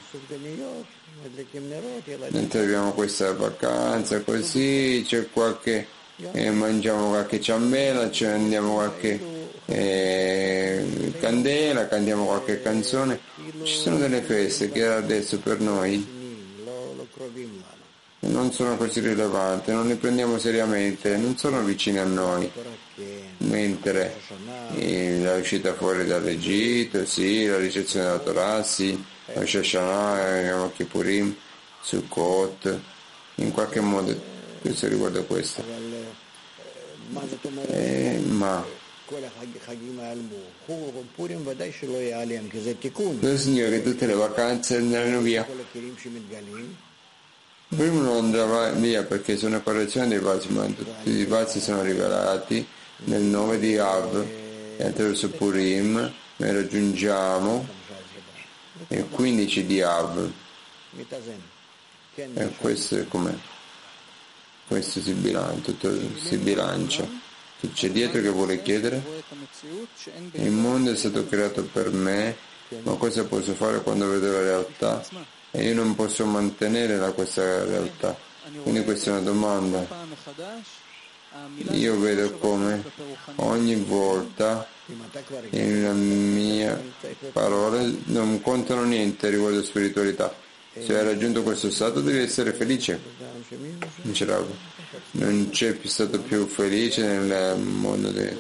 mentre abbiamo questa vacanza così, c'è qualche eh, mangiamo qualche ciambella, cioè andiamo qualche eh, candela, cantiamo qualche canzone. Ci sono delle feste che adesso per noi non sono così rilevanti, non le prendiamo seriamente, non sono vicine a noi, mentre eh, la uscita fuori dall'Egitto, sì, la ricezione della Torah, sì, la Shoshana, Yom Kippurim, Sukkot, in qualche modo questo riguarda questo. Eh, ma questo significa che tutte le vacanze andranno via. Prima non andrà via perché sono una correzione dei vasi, ma tutti i vasi sono rivelati nel nome di Av e attraverso Purim noi raggiungiamo il quindici di Av e questo è com'è, questo si bilancia, tutto si bilancia. Chi c'è dietro che vuole chiedere? Il mondo è stato creato per me, ma cosa posso fare quando vedo la realtà? E io non posso mantenere la, questa realtà. Quindi questa è una domanda. Io vedo come ogni volta in la mia parola non contano niente riguardo alla spiritualità. Se hai raggiunto questo stato devi essere felice. Dice Rav. Non c'è più stato più felice nel mondo de,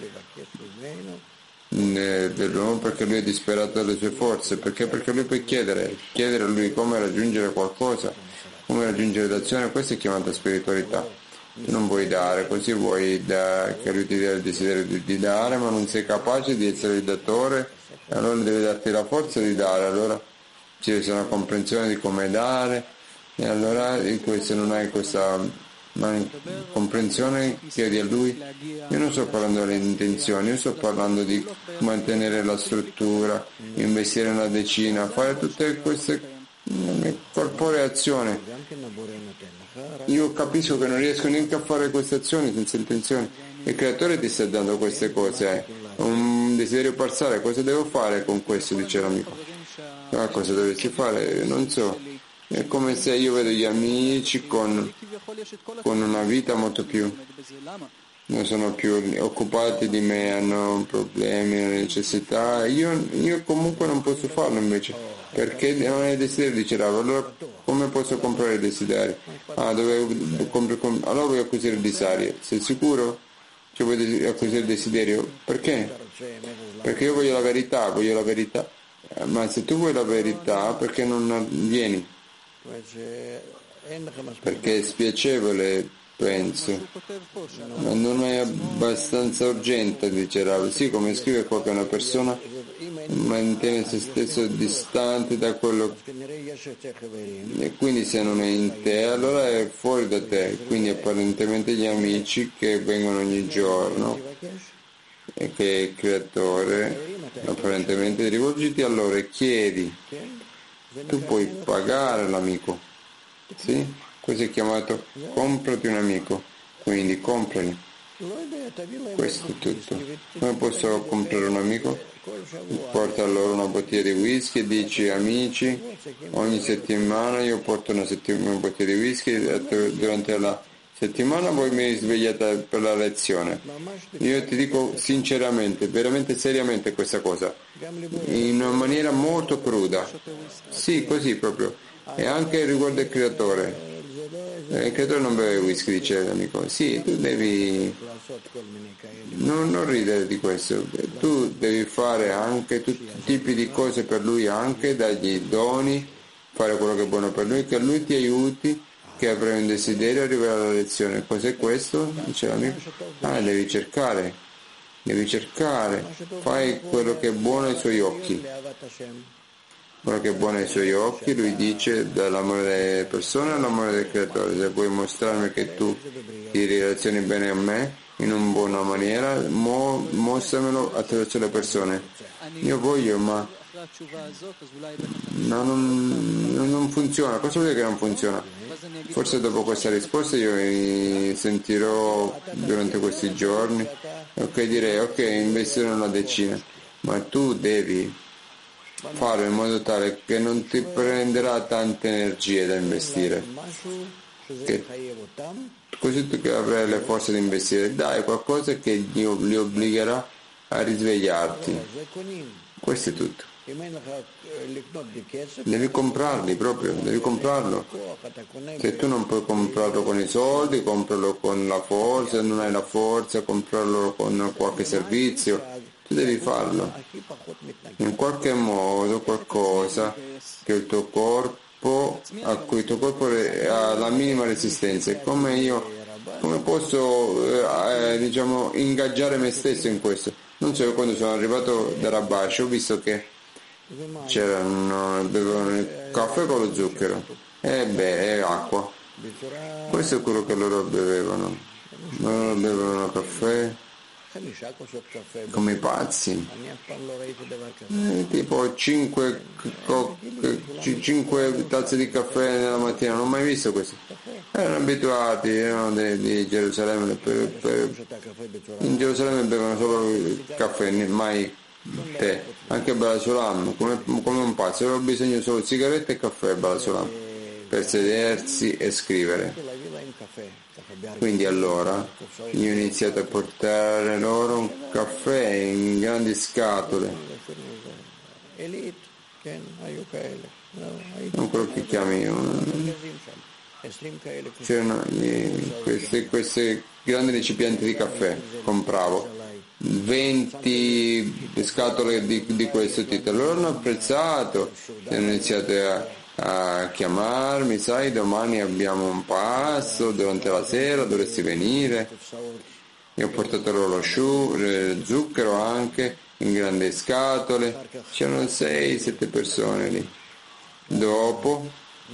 de, dell'uomo perché lui è disperato dalle sue forze. Perché? Perché lui può chiedere, chiedere a lui come raggiungere qualcosa, come raggiungere l'azione. Questa è chiamata spiritualità. Tu non vuoi dare, così vuoi da, che lui ti dia il desiderio di, di dare, ma non sei capace di essere il datore, e allora deve darti la forza di dare. Allora ci deve essere una comprensione di come dare, e allora se non hai questa comprensione chiedi a lui. Io non sto parlando delle intenzioni, io sto parlando di mantenere la struttura, investire una decina, fare tutte queste corporee azioni. Io capisco che non riesco neanche a fare queste azioni senza intenzioni. Il creatore ti sta dando queste cose, eh. Un desiderio parziale, cosa devo fare con questo? Dice l'amico. Ah, cosa dovresti fare? Non so. È come se io vedo gli amici con, con una vita molto più, non sono più occupati di me, hanno problemi, necessità. Io, io comunque non posso farlo invece, perché non è il desiderio, dice Rav. Allora come posso comprare il desiderio? Ah, dove compri, com- allora voglio acquisire il desiderio. Sei sicuro? Cioè vuoi acquisire il desiderio? Perché? Perché io voglio la verità, voglio la verità. Ma se tu vuoi la verità, perché non vieni? Perché è spiacevole, penso, ma non è abbastanza urgente, dice Rav. Sì, come scrive qua che una persona mantiene se stesso distante da quello, e quindi se non è in te allora è fuori da te. Quindi apparentemente gli amici che vengono ogni giorno e che è il creatore, apparentemente rivolgiti a loro e chiedi. Tu puoi pagare l'amico, sì? Questo è chiamato comprati un amico, quindi comprali. Questo è tutto. Come posso comprare un amico? Porta a loro una bottiglia di whisky e dici amici, ogni settimana io porto una, settim- una bottiglia di whisky, durante la settimana voi mi svegliate per la lezione. Io ti dico sinceramente, veramente seriamente questa cosa, in una maniera molto cruda. Sì, così proprio. E anche riguardo il creatore. Il creatore non beve whisky, dice l'amico. Sì, tu devi non, non ridere di questo. Tu devi fare anche tutti i tipi di cose per lui, anche dargli doni, fare quello che è buono per lui, che lui ti aiuti, che avrai un desiderio di arrivare alla lezione. Cos'è questo? Dice l'amico. Ah, devi cercare, devi cercare, fai quello che è buono ai suoi occhi. Quello che è buono ai suoi occhi, lui dice, dall'amore delle persone all'amore del creatore. Se vuoi mostrarmi che tu ti relazioni bene a me in una buona maniera, mo, mostramelo attraverso le persone. Io voglio, ma no, non, non funziona. Cosa vuol dire che non funziona? Forse dopo questa risposta io mi sentirò durante questi giorni, ok, direi ok, investire una decina, ma tu devi farlo in modo tale che non ti prenderà tante energie da investire, che così tu che avrai le forze di investire, dai qualcosa che li, li obbligherà a risvegliarti. Questo è tutto. Devi comprarli proprio, devi comprarlo. Se tu non puoi comprarlo con i soldi, compralo con la forza, se non hai la forza, comprarlo con qualche servizio, tu devi farlo. In qualche modo qualcosa che il tuo corpo, a cui il tuo corpo ha la minima resistenza. E come io, come posso eh, diciamo ingaggiare me stesso in questo? Non so, quando sono arrivato da Rabash ho visto che c'erano, bevevano il caffè con lo zucchero e beh, e acqua. Questo è quello che loro bevevano. Loro bevevano caffè come i pazzi, eh, tipo cinque tazze di caffè nella mattina. Non ho mai visto questo. Erano abituati, erano di, di Gerusalemme, per, per, in Gerusalemme bevevano solo il caffè, mai tè, anche Balasulam, come, come un pazzo. Avevo bisogno solo di sigarette e caffè e Balasulam per sedersi e scrivere. Quindi allora io ho iniziato a portare loro un caffè in grandi scatole, non quello che chiami, c'erano questi, questi grandi recipienti di caffè, compravo venti scatole di, di questo titolo. Loro hanno apprezzato, hanno iniziato a a chiamarmi, sai, domani abbiamo un passo durante la sera, dovresti venire. Io ho portato loro lo sciù, zucchero anche in grandi scatole. C'erano sei sette persone lì. Dopo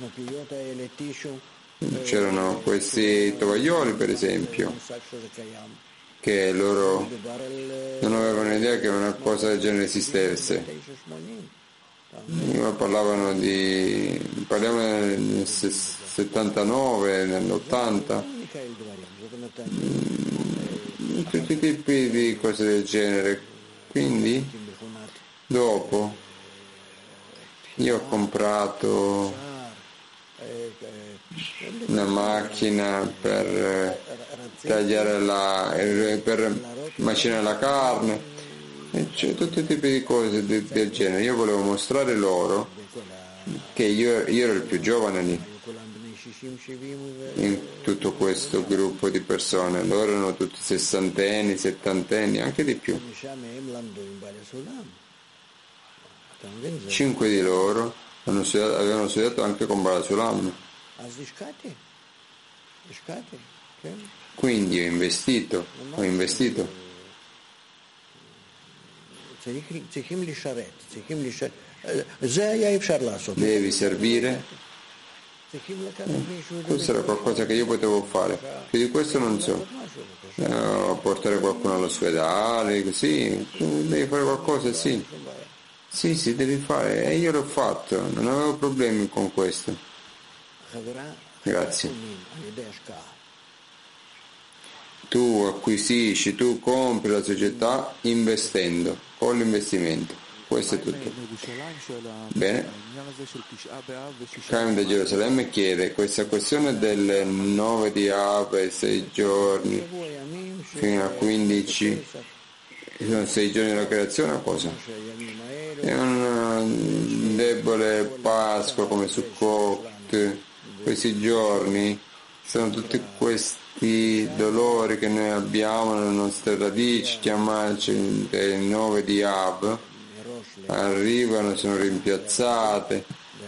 c'erano questi tovaglioli, per esempio, che loro non avevano idea che una cosa del genere esistesse. Parlavano di parliamo nel settantanove, nell'ottanta, tutti i tipi di cose del genere. Quindi dopo io ho comprato una macchina per tagliare la per macinare la carne. E c'è tutti i tipi di cose de, del genere. Io volevo mostrare loro che io, io ero il più giovane lì in tutto questo gruppo di persone. Loro erano tutti sessantenni, settantenni, anche di più. Cinque di loro hanno studiato, avevano studiato anche con Balasulam. Quindi ho investito, ho investito. Devi servire. Questo era qualcosa che io potevo fare, più di questo non so. Eh, portare qualcuno all'ospedale, così, devi fare qualcosa, sì. Sì, sì, devi fare, e io l'ho fatto, non avevo problemi con questo. Grazie. Tu acquisisci, tu compri la società investendo, con l'investimento. Questo è tutto. Bene. Chaim da Gerusalemme chiede questa questione del nove di Av e sei giorni fino a quindici, sono sei giorni della creazione o cosa? È un debole Pasqua come Sukkot, questi giorni sono tutti questi dolori che noi abbiamo nelle nostre radici, chiamarci il nove di Av, arrivano, sono rimpiazzate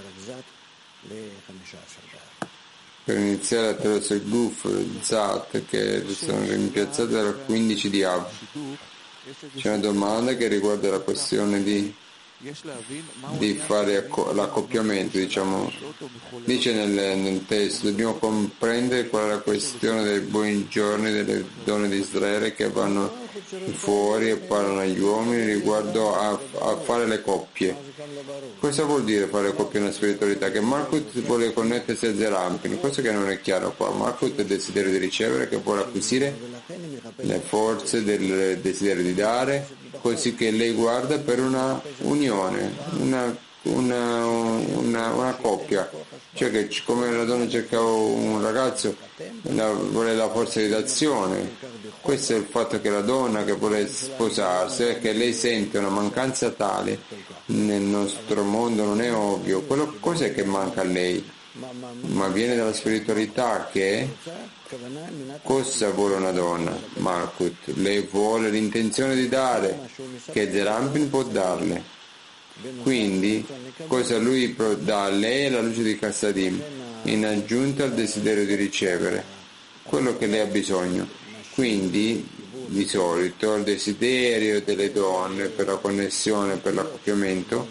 per iniziare attraverso il Guf, il Zat, che sono rimpiazzate dal quindici di Av. C'è una domanda che riguarda la questione di di fare l'accoppiamento, diciamo, dice nel, nel testo, dobbiamo comprendere qual è la questione dei buoni giorni delle donne di Israele che vanno fuori e parlano agli uomini riguardo a, a fare le coppie. Cosa vuol dire fare le coppie nella spiritualità? Che Malkut vuole connettersi a Zerampin, cosa che non è chiaro qua. Malkut è il desiderio di ricevere, che vuole acquisire le forze del desiderio di dare, così che lei guarda per una unione, una, una, una, una coppia, cioè che come la donna cercava un ragazzo, la, vuole la forza di d'azione, Questo è il fatto che la donna che vuole sposarsi è che lei sente una mancanza tale nel nostro mondo, non è ovvio. Quello cos'è che manca a lei? Ma viene dalla spiritualità che cosa vuole una donna? Malkut, lei vuole l'intenzione di dare, che Zerampin può darle. Quindi, cosa lui dà a lei è la luce di Kassadim, in aggiunta al desiderio di ricevere quello che lei ha bisogno. Quindi, di solito, il desiderio delle donne per la connessione, per l'accoppiamento,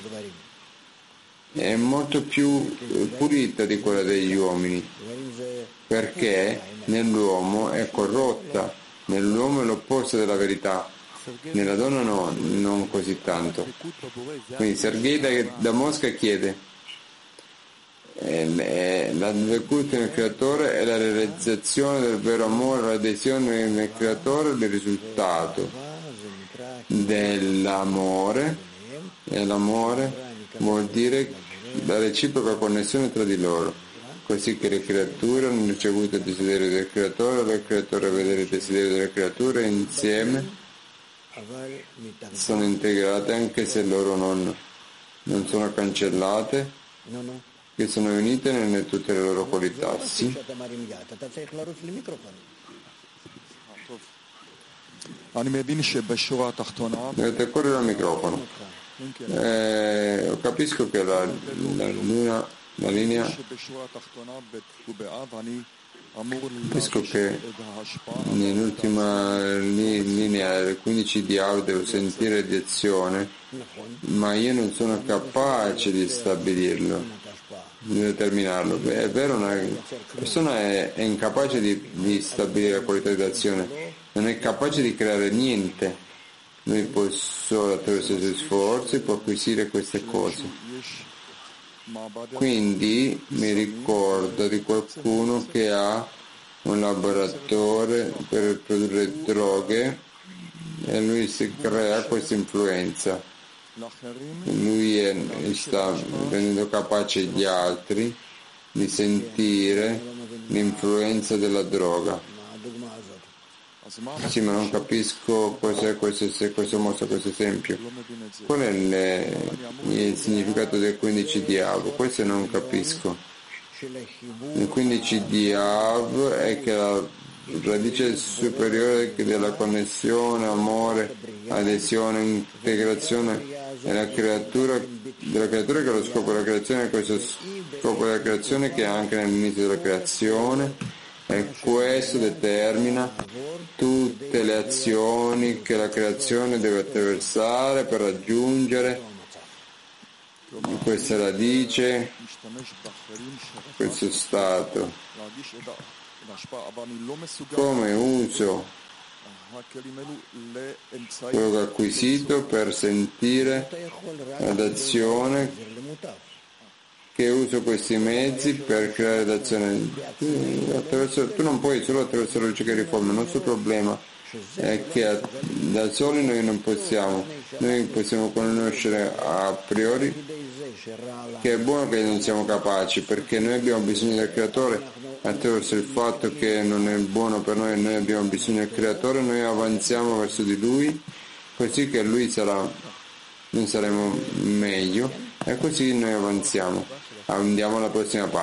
è molto più pulita di quella degli uomini, perché nell'uomo è corrotta, nell'uomo è l'opposto della verità, nella donna no, non così tanto. Quindi Sergei da, da Mosca chiede, eh, la dvekut nel creatore è la realizzazione del vero amore, l'adesione nel creatore del risultato dell'amore, e l'amore vuol dire la reciproca connessione tra di loro, così che le creature hanno ricevuto il desiderio del creatore e il creatore a vedere il desiderio delle creature e insieme sono integrate anche se loro non, non sono cancellate, che sono unite in tutte le loro qualità. Sì. Dovete correre al microfono. Eh, capisco che la, la, luna, la linea capisco che nell'ultima linea del quindici di Av devo sentire di azione, ma io non sono capace di stabilirlo, di determinarlo. Beh, è vero, una persona è, è incapace di, di stabilire la qualità di azione, non è capace di creare niente. Lui può solo attraverso i suoi sforzi può acquisire queste cose. Quindi mi ricordo di qualcuno che ha un laboratorio per produrre droghe e lui si crea questa influenza. Lui è, sta rendendo capace gli altri di sentire l'influenza della droga. Sì, ma non capisco cos'è questo, se questo mostra questo esempio. Qual è le, il significato del quindici di Av? Questo non capisco. Il quindici di Av è che la radice superiore della connessione, amore, adesione, integrazione della creatura, della creatura che è lo scopo della creazione, è questo scopo della creazione che è anche nell'inizio della creazione. E questo determina tutte le azioni che la creazione deve attraversare per raggiungere questa radice, questo stato. Come uso quello che ho acquisito per sentire l'azione, che uso questi mezzi per creare l'azione. Tu non puoi solo attraverso la luce che riforma, il nostro problema è che da soli noi non possiamo, noi possiamo conoscere a priori che è buono che non siamo capaci, perché noi abbiamo bisogno del creatore, attraverso il fatto che non è buono per noi, noi abbiamo bisogno del creatore, noi avanziamo verso di lui, così che lui sarà, noi saremo meglio, e così noi avanziamo. Andiamo alla prossima parte.